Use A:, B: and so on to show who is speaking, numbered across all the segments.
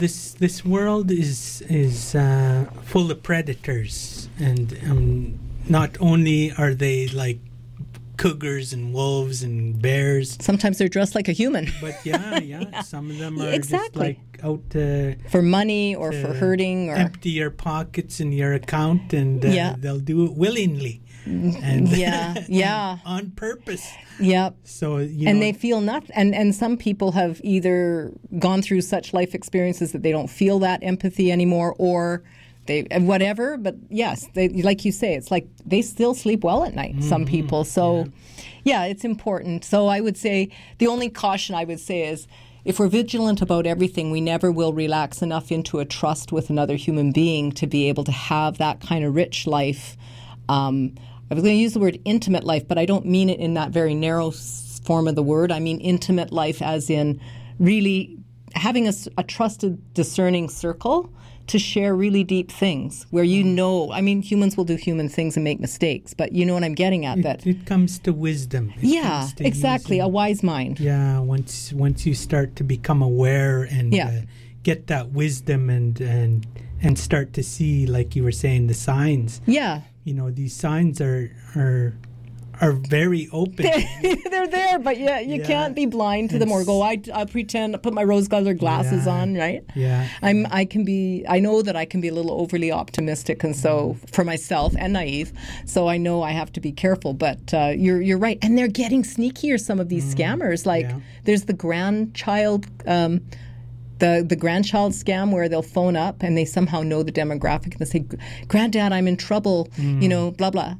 A: this world is full of predators, and not only are they like cougars and wolves and bears.
B: Sometimes they're dressed like a human.
A: But yeah. Some of them are
B: exactly.
A: just like out to
B: for money or for hurting or
A: empty your pockets and your account, and they'll do it willingly. And
B: on
A: purpose.
B: Yep.
A: So
B: they feel nothing. And some people have either gone through such life experiences that they don't feel that empathy anymore, or they whatever. But yes, they, like you say, it's like they still sleep well at night. Some people. So yeah, it's important. So I would say the only caution I would say is, if we're vigilant about everything, we never will relax enough into a trust with another human being to be able to have that kind of rich life. I was going to use the word intimate life, but I don't mean it in that very narrow form of the word. I mean intimate life as in really having a trusted, discerning circle to share really deep things where humans will do human things and make mistakes, but you know what I'm getting at.
A: It comes to wisdom.
B: Exactly, wisdom. A wise mind.
A: Yeah, once you start to become aware and get that wisdom and start to see, like you were saying, the signs.
B: Yeah.
A: These signs are very open.
B: They're there, but you can't be blind to them or go, I pretend, put my rose-colored glasses on, right?
A: Yeah.
B: I know that I can be a little overly optimistic, and so for myself, and naive, so I know I have to be careful, but you're right. And they're getting sneakier, some of these scammers. There's the grandchild the grandchild scam where they'll phone up and they somehow know the demographic and they say, "Granddad, I'm in trouble," blah blah,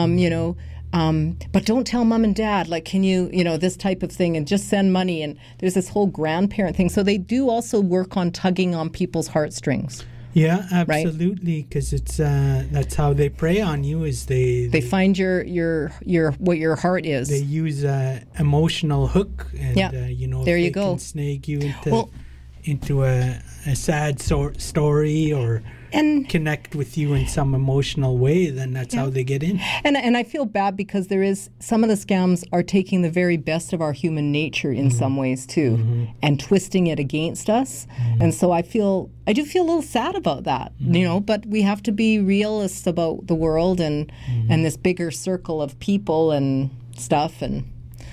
B: but don't tell mom and dad. Like, can you, this type of thing, and just send money. And there's this whole grandparent thing. So they do also work on tugging on people's heartstrings.
A: Yeah, absolutely. Because it's that's how they prey on you. Is they
B: find your what your heart is.
A: They use emotional hook, and
B: there you go.
A: Can snag you into a sad story or connect with you in some emotional way, then that's how they get in.
B: And I feel bad because there is some of the scams are taking the very best of our human nature in some ways too, and twisting it against us. And so I do feel a little sad about that, but we have to be realists about the world and this bigger circle of people and stuff, and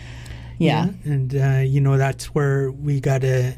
A: and that's where we gotta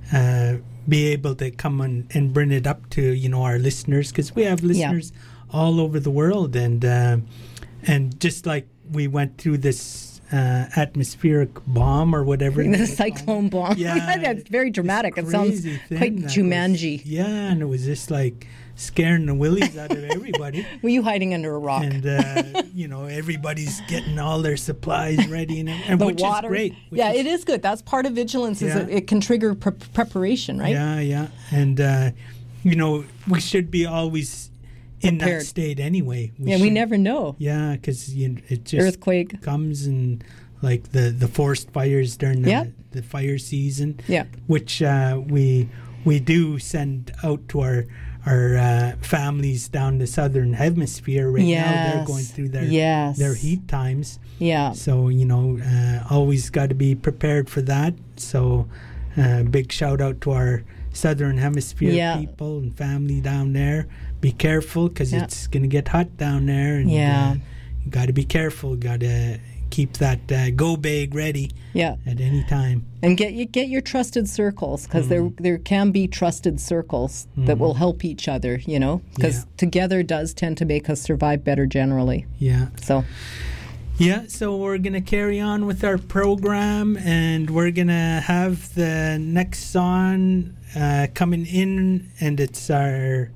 A: be able to come and bring it up to our listeners, because we have listeners all over the world, and just like we went through this atmospheric bomb or whatever,
B: the cyclone bomb. That's very dramatic. It sounds quite Jumanji.
A: And it was just like scaring the willies out of everybody.
B: Were you hiding under a rock?
A: And everybody's getting all their supplies ready, and which
B: water.
A: Is great.
B: It is good. That's part of vigilance. Is it can trigger preparation, right?
A: And we should be always in that state anyway.
B: We never know.
A: Yeah, because it just
B: earthquake
A: comes, and like the forest fires during the fire season. Which we do send out to our families down the southern hemisphere right now. They're going through their heat times. So always got to be prepared for that. So big shout out to our southern hemisphere people and family down there. Be careful, because it's going to get hot down there, and you got to be careful. Got to keep that go bag ready at any time.
B: And get your trusted circles, because there can be trusted circles that will help each other, because together does tend to make us survive better generally. So we're going to carry on with our program, and we're going to have the next song coming in, and it's our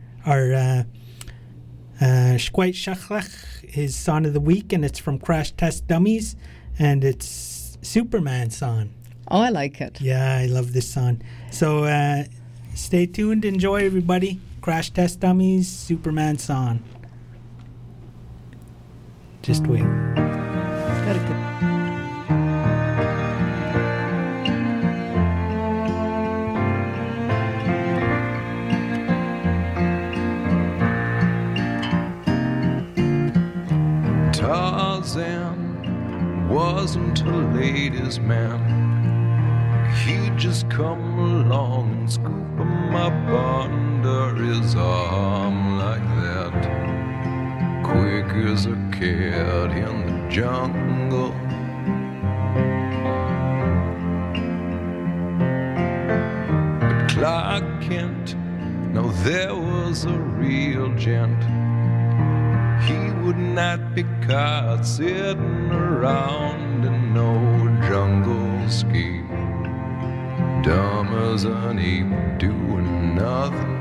B: Shquite Shachlach, his song of the week, and it's from Crash Test Dummies, and it's Superman song. Oh, I like it.
A: Yeah, I love this song. So stay tuned, enjoy everybody. Crash Test Dummies, Superman song. Just wait.
B: Got a good.
C: Tarzan wasn't a ladies' man. He'd just come along and scoop 'em him up under his arm like that, quick as a cat in the jungle. But Clark Kent, no, there was a real gent. He would not be caught sitting around in no jungle scheme, dumb as an ape doing nothing.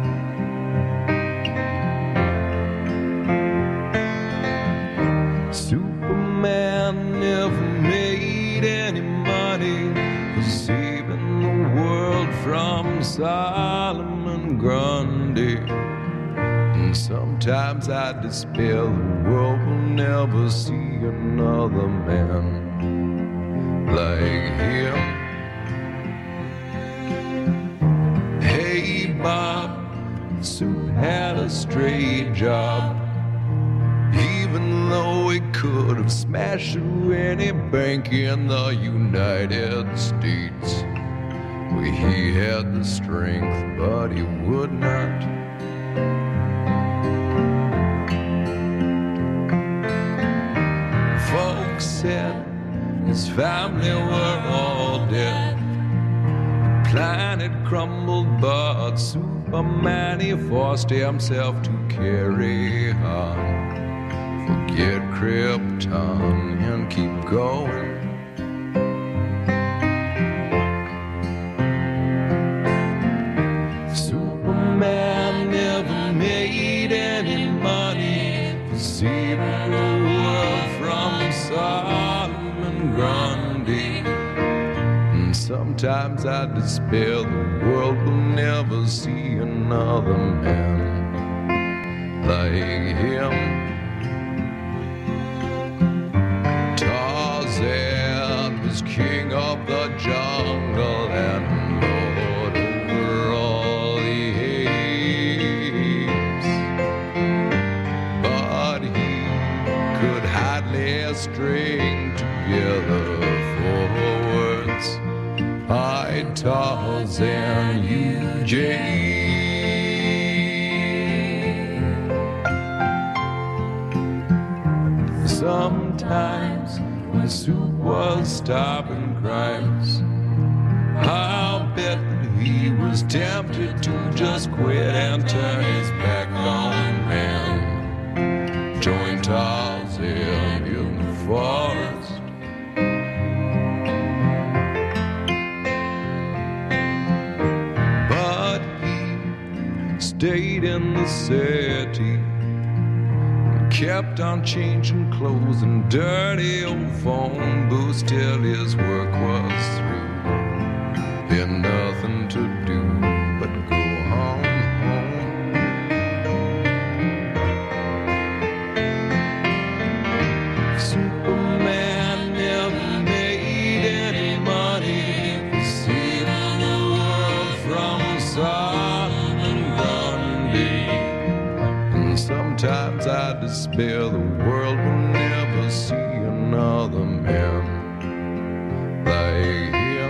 C: Superman never made any money for saving the world from Solomon Grundy. And sometimes I despair the world will never see another man like him. Hey Bob, Sue had a straight job, even though he could have smashed through any bank in the United States. Well, he had the strength, but he would not. Folks said his family were all dead. The planet crumbled, but Superman, he forced himself to carry on. Forget Krypton and keep going. Superman never made any money for saving the world from Solomon Grundy. And sometimes I despair the world will never see another man like him. Tarzan was king of the jungle and lord over all the apes, but he could hardly string together 4 words. I, Tarzan, you, Jane. Sometimes when Sue was stopping crimes, I'll bet that he was tempted to just quit and turn his back on man. Join Tarzan in the forest. But he stayed in the city, kept on changing clothes and dirty old phone booths till his work was through. He had nothing to do but go home, home. Superman never made any money for saving the world from Solomon Grundy. And sometimes I despair the world will never see another man like him.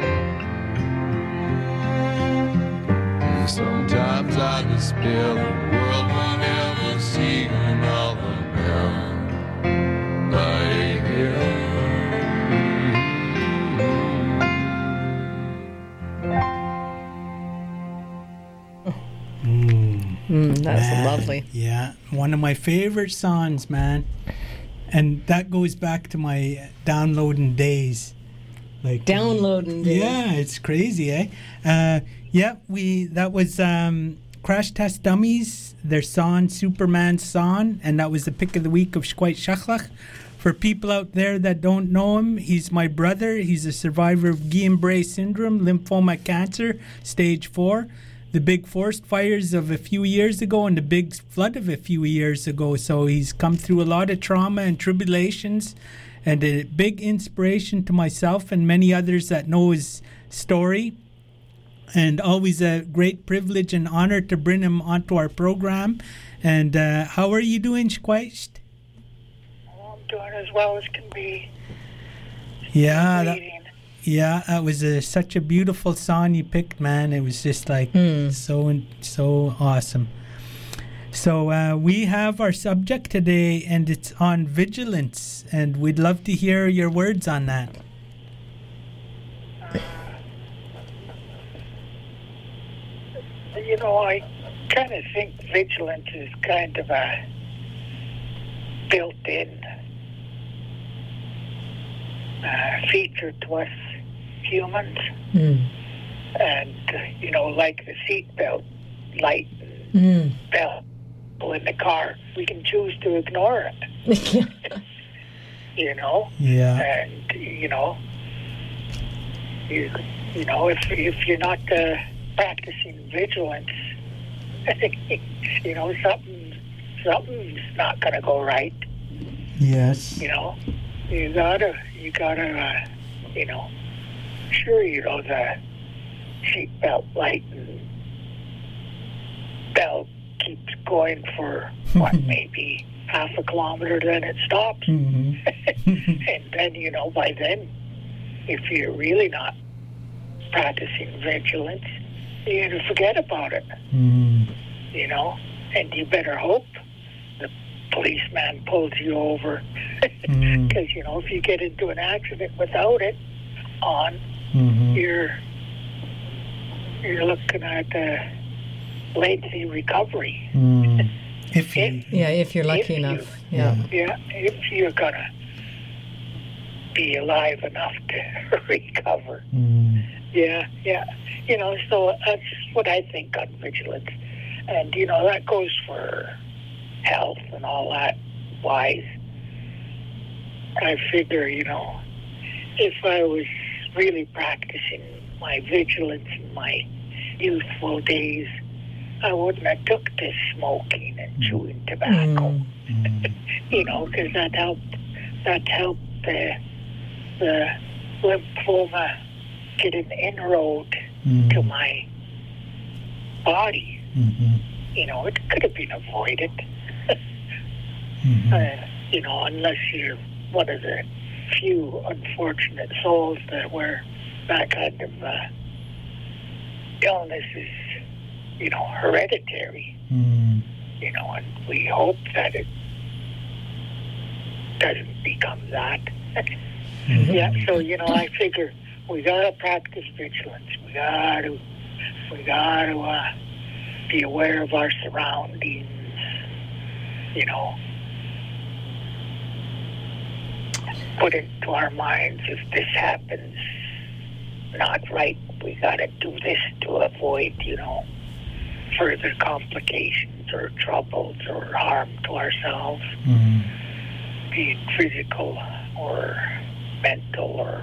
C: And sometimes I despair the world will never see another man like him.
B: That's lovely.
A: Yeah, one of my favorite songs, man. And that goes back to my downloading days. Like
B: Downloading days.
A: Yeah, it's crazy, eh? That was Crash Test Dummies, their song, Superman's song, and that was the pick of the week of Shquite Shachlach. For people out there that don't know him, he's my brother. He's a survivor of Guillain-Barré syndrome, lymphoma cancer, stage 4. The big forest fires of a few years ago and the big flood of a few years ago. So he's come through a lot of trauma and tribulations, and a big inspiration to myself and many others that know his story. And always a great privilege and honor to bring him onto our program. And how are you doing, Shquite?
D: I'm doing as well as can be.
A: Yeah, Yeah, that was such a beautiful song you picked, man. It was just like so awesome. So we have our subject today, and it's on vigilance, and we'd love to hear your words on that.
D: I kind of think vigilance is kind of a built-in feature to us humans. And, like the seatbelt light and bell in the car, we can choose to ignore it.
A: Yeah.
D: And, if you're not practicing vigilance, something's not going to go right.
A: Yes.
D: You gotta, sure, the seatbelt light and bell keeps going for maybe half a kilometer, then it stops. And then, by then, if you're really not practicing vigilance, you're going to forget about it. And you better hope the policeman pulls you over. Because, if you get into an accident without it on, you're looking at lengthy recovery.
B: If you're lucky enough.
D: If you're going to be alive enough to recover. So that's what I think on vigilance. And, that goes for health and all that wise. I figure, if I was really practicing my vigilance in my youthful days, I wouldn't have took to smoking and chewing tobacco. Because that helped the lymphoma get an inroad to my body. It could have been avoided. Unless you're one of the few unfortunate souls that were that kind of illness is, hereditary. And we hope that it doesn't become that. So, I figure we gotta practice vigilance. We gotta be aware of our surroundings, put into our minds, if this happens not right, we gotta do this to avoid, further complications or troubles or harm to ourselves, be it physical or mental or,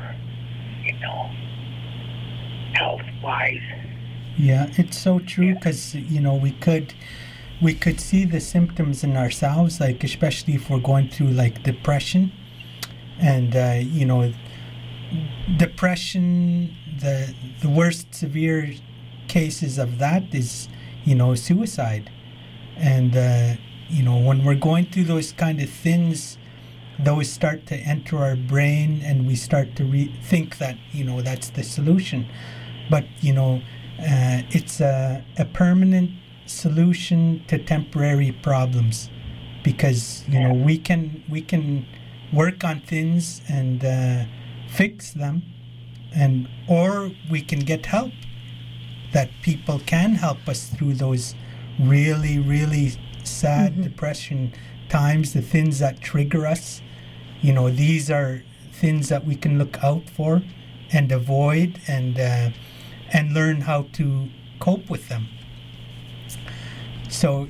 D: health-wise.
A: Yeah, it's so true because, we could see the symptoms in ourselves, like especially if we're going through like depression. And, depression, the worst severe cases of that is, suicide. And, when we're going through those kind of things, those start to enter our brain and we start to think that, that's the solution. But, it's a permanent solution to temporary problems because, we can work on things and fix them, or we can get help, that people can help us through those really, really sad depression times, the things that trigger us. These are things that we can look out for and avoid and learn how to cope with them. So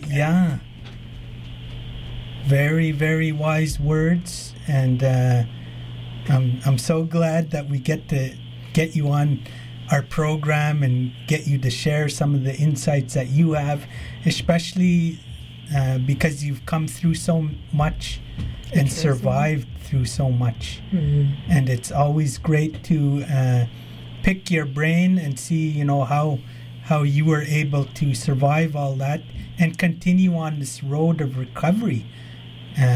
A: very, very wise words, and I'm so glad that we get to get you on our program and get you to share some of the insights that you have, especially because you've come through so much and survived through so much. And it's always great to pick your brain and see, how you were able to survive all that and continue on this road of recovery.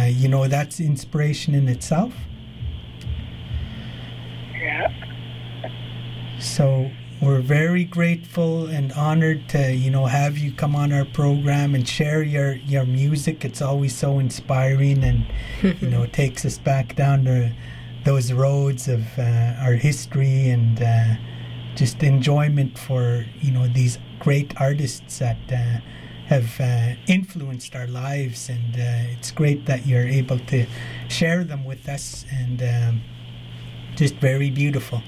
A: That's inspiration in itself.
D: Yeah.
A: So we're very grateful and honored to, have you come on our program and share your music. It's always so inspiring, and it takes us back down to those roads of our history, and just enjoyment for these great artists that have influenced our lives. And it's great that you're able to share them with us, and just very beautiful.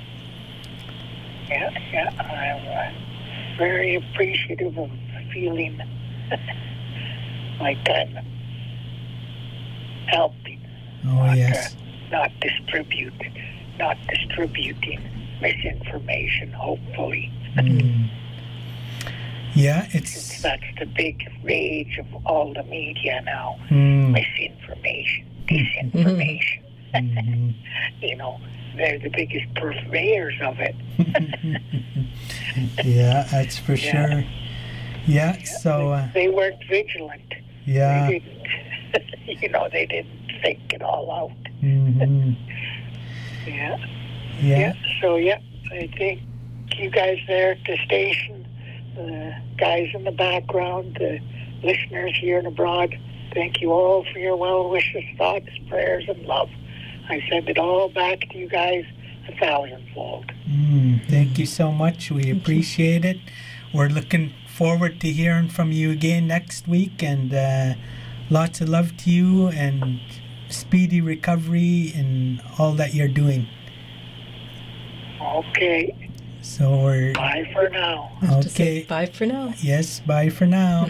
D: Yeah, I'm very appreciative of feeling like I'm helping.
A: Oh, yes.
D: Not distributing misinformation, hopefully.
A: Yeah,
D: that's the big rage of all the media now. Misinformation, disinformation. They're the biggest purveyors of it.
A: Yeah, that's for sure. Yeah, so...
D: they weren't vigilant.
A: Yeah.
D: They didn't, they didn't think it all out. Yeah. So, I think you guys there at the station, the guys in the background, the listeners here and abroad, thank you all for your well wishes, thoughts, prayers, and love. I send it all back to you guys 1,000-fold.
A: Thank you so much. We appreciate it. We're looking forward to hearing from you again next week, and lots of love to you, and speedy recovery in all that you're doing.
D: Okay.
A: So we're...
D: Bye for now.
A: Okay.
B: Bye for now.
A: Yes, bye for now.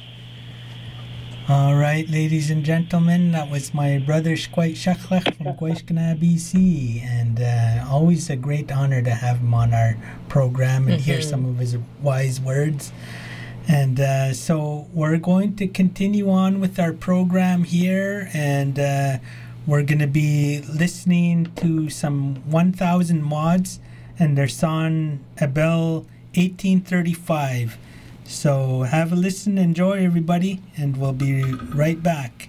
A: All right, ladies and gentlemen, that was my brother Shquite Shachlech from Quaishkana, BC, and always a great honor to have him on our program and hear some of his wise words. And so we're going to continue on with our program here, and we're going to be listening to some 1,000 Mods and their song Abel 1835. So have a listen, enjoy everybody, and we'll be right back.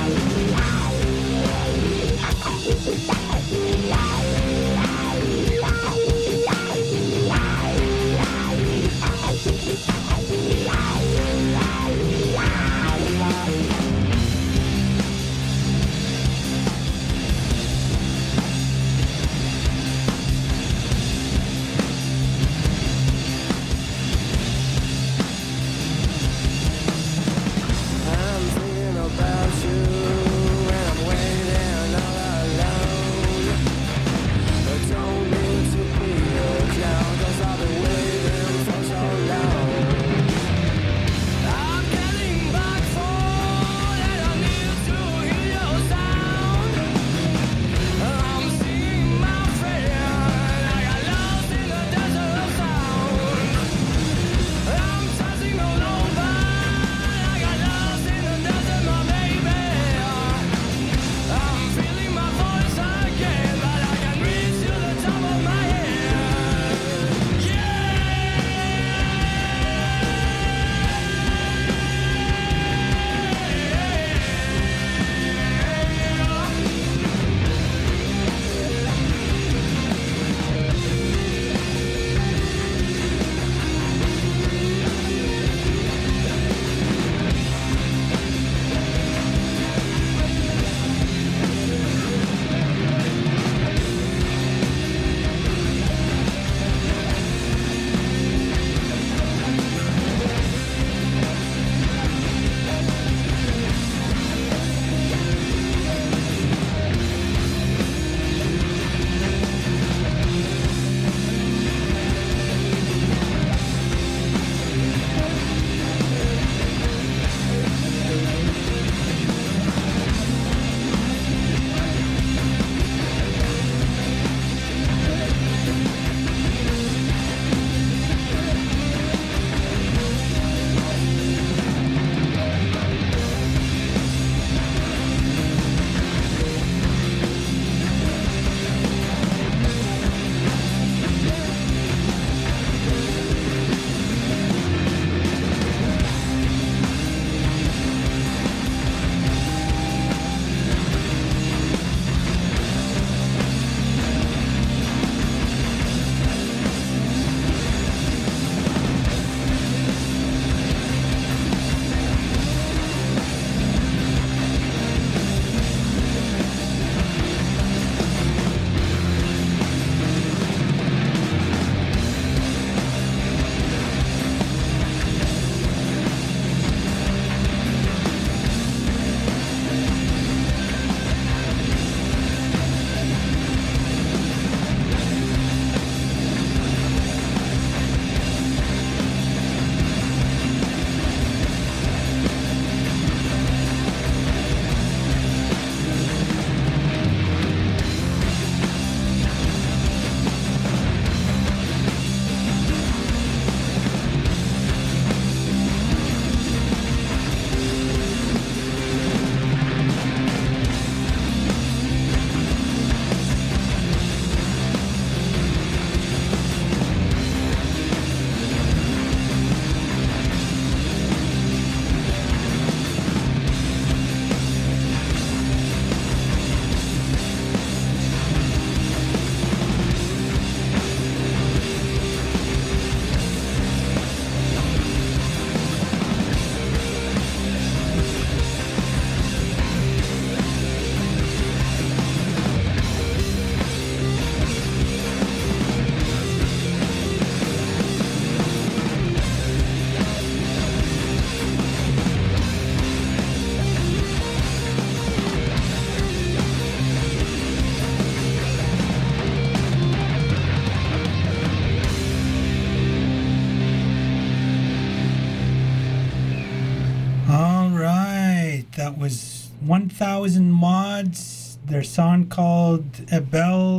A: That was 1000 Mods, their song called Abel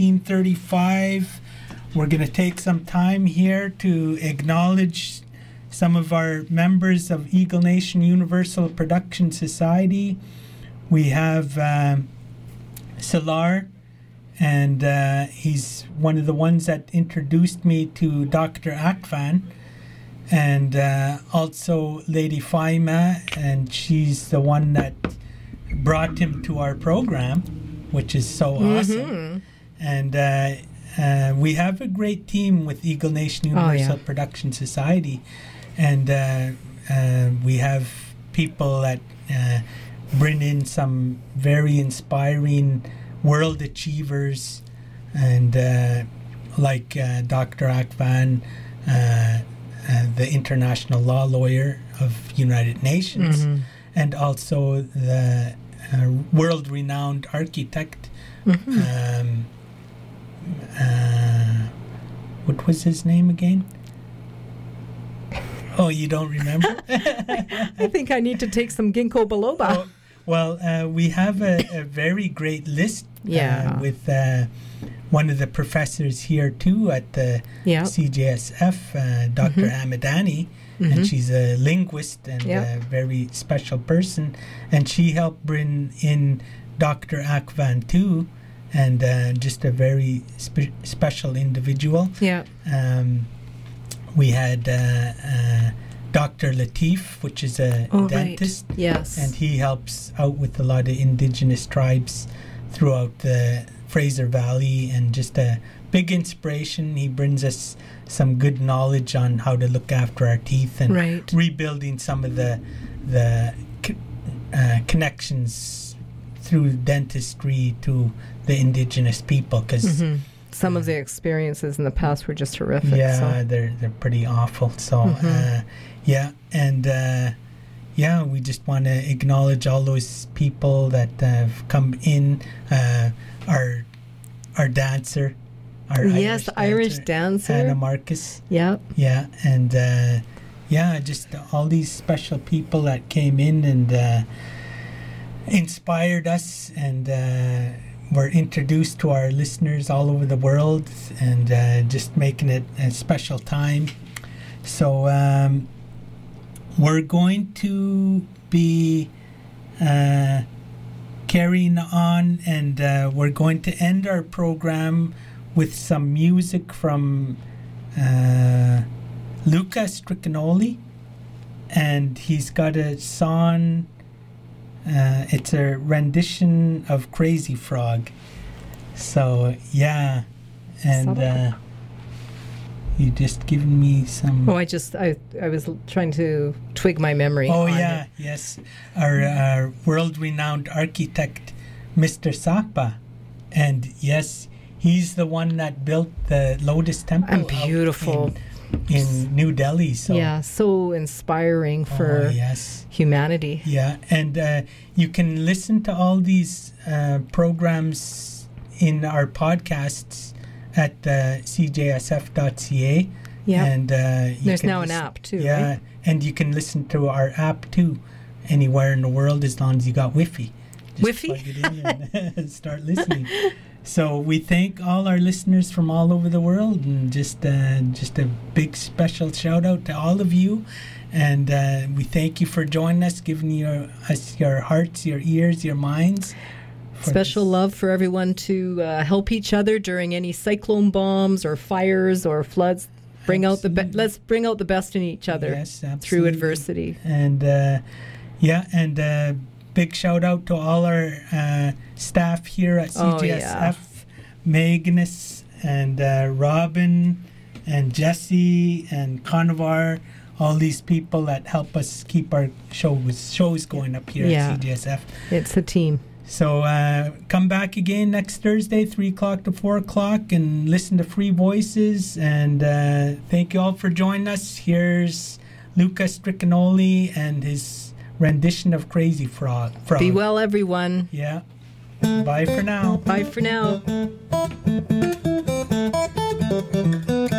A: 1835. We're going to take some time here to acknowledge some of our members of Eagle Nation Universal Production Society. We have Salar, and he's one of the ones that introduced me to Dr. Akvan, and also Lady Faima, and she's the one that brought him to our program, which is so awesome. And we have a great team with Eagle Nation Universal Production Society, and we have people that bring in some very inspiring world achievers, and like Dr. Akvan, the international law lawyer of United Nations, and also the world-renowned architect. What was his name again? Oh, you don't remember?
B: I think I need to take some ginkgo biloba.
A: Well, we have a very great list with one of the professors here too at the CJSF, Dr. Amadani, and she's a linguist and a very special person, and she helped bring in Dr. Akvan too, and just a very special individual. We had Dr. Latif, which is a dentist.
B: Right. Yes.
A: And he helps out with a lot of indigenous tribes throughout the Fraser Valley, and just a big inspiration. He brings us some good knowledge on how to look after our teeth and rebuilding some of the connections through dentistry to the indigenous people, because
B: some of the experiences in the past were just horrific.
A: They're pretty awful. So we just want to acknowledge all those people that have come in. Our dancer,
B: the Irish dancer,
A: Anna Marcus. And just all these special people that came in and inspired us, and were introduced to our listeners all over the world, and just making it a special time. So we're going to be carrying on, and we're going to end our program with some music from Luca Stricanoli, and he's got a song. It's a rendition of Crazy Frog. So and you just given me some.
B: I was trying to twig my memory.
A: Yes, our world-renowned architect, Mr. Sapa, and yes, he's the one that built the Lotus Temple.
B: And beautiful.
A: In New Delhi.
B: So inspiring for humanity.
A: And you can listen to all these programs in our podcasts at cjsf.ca.
B: And there's now an app too, right?
A: And you can listen to our app too anywhere in the world, as long as you got Wi-Fi. Just plug it in and start listening. So we thank all our listeners from all over the world, and just a big special shout out to all of you, and we thank you for joining us, giving us your hearts, your ears, your minds.
B: Special love for everyone to help each other during any cyclone bombs or fires or floods. Let's bring out the best in each other through adversity.
A: And big shout out to all our staff here at CJSF, Magnus and Robin and Jesse and Conavar, all these people that help us keep our shows going up here at CJSF.
B: It's a team.
A: So come back again next Thursday, 3 o'clock to 4 o'clock, and listen to Free Voices. And thank you all for joining us. Here's Luca Stricanoli and his rendition of Crazy Frog.
B: Be well, everyone.
A: Yeah. Bye for now.
B: Bye for now.